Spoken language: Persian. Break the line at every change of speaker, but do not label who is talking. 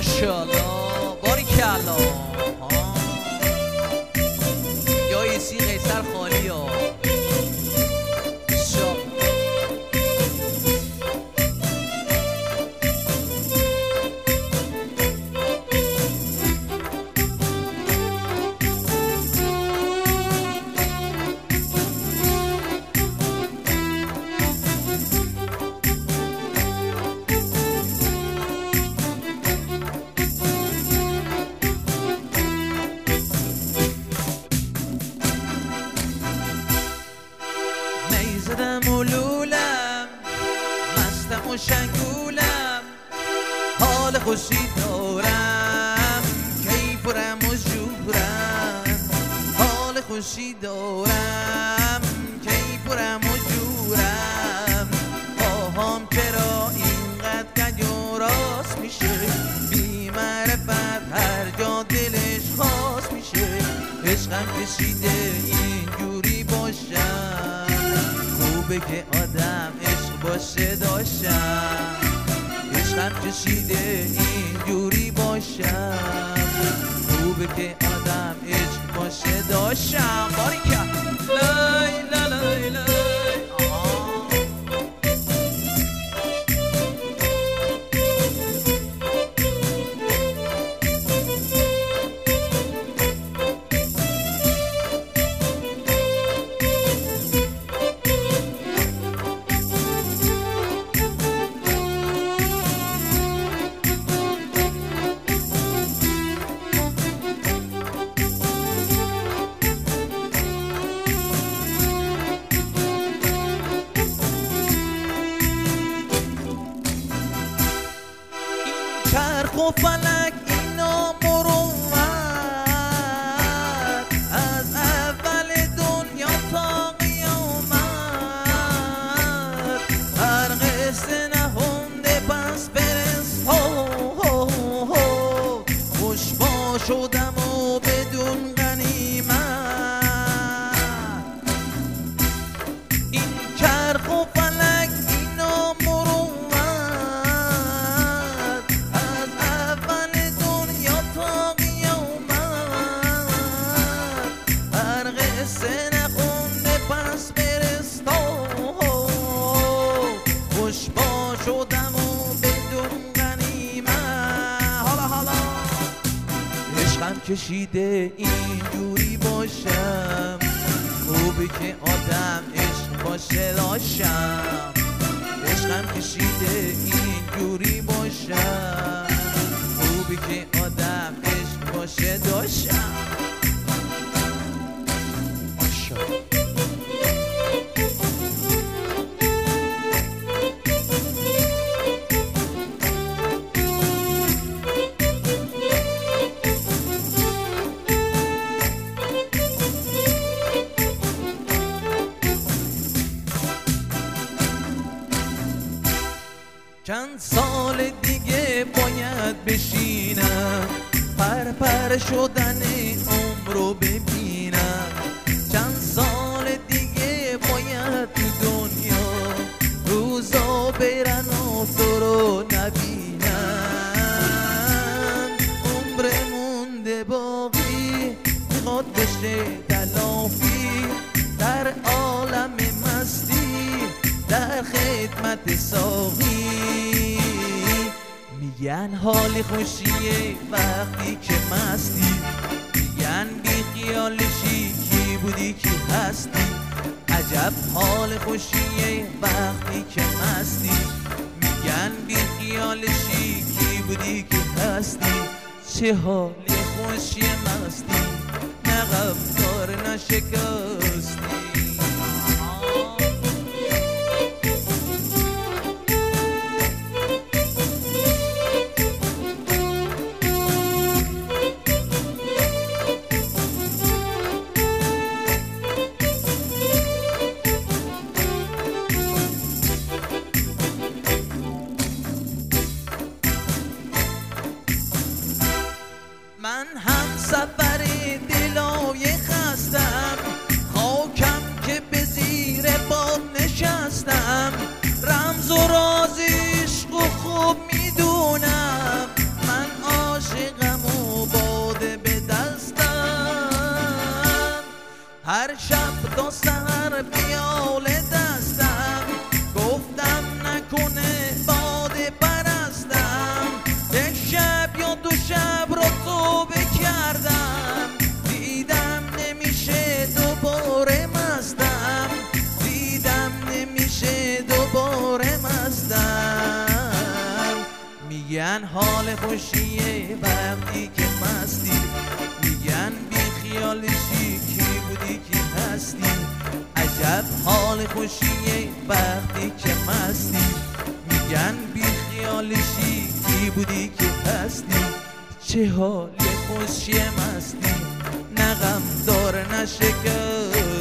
ماشاءالله باریکلا. یا ایسی قیصر خالی ها زدم و لولم مستم و شنگولم حال خوشی دارم کیفرم و جورم حال خوشی دارم کیفرم و جورم پاهام چرا اینقدر کج و راست میشه بی معرفت هر جا دلش خواست میشه عشقم کشیده اینجوری باشم خوبه که آدم عشق باشه داشتم عشقم کشیده اینجوری باشم خوبه که آدم عشق باشه داشتم باریکه لای لای لای چرخ و فلک اینا مروت از اول دنیا تا قیامت هر قصه نهنده پس برس خوش با شدم و بدون غنیمت این چرخ و فلک اینا مروت شدم و بدون غنیمت حالا عشقم کشیده اینجوری باشم خوبه که آدم عشق باشه داشتم عشقم کشیده اینجوری باشم خوبه که آدم عشق باشه داشتم چند سال دیگه باید بشینم پر شدن عمر رو ببینم چند سال دیگه باید تو دنیا روزا برن و تو رو نبینم عمر مونده باقی میخواد بشه تلافی در عالم مستی در خدمت ساقی میگن حال خوشیه وقتی که مستی میگن بی خیالشی کی بودی کی هستی عجب حال خوشیه وقتی که مستی میگن بی خیالشی کی بودی کی هستی چه حال خوشی مستی نه غمخوار نه شکستی من هم سفر دلای خستم خاکم که میگن حال خوشیه وقتی که مستی، میگن بی خیالشی کی بودی که هستی. عجب حال خوشیه وقتی که مستی، میگن بی خیالشی کی بودی که هستی. چه حال خوشی مستی، نه غم داره نه شکر،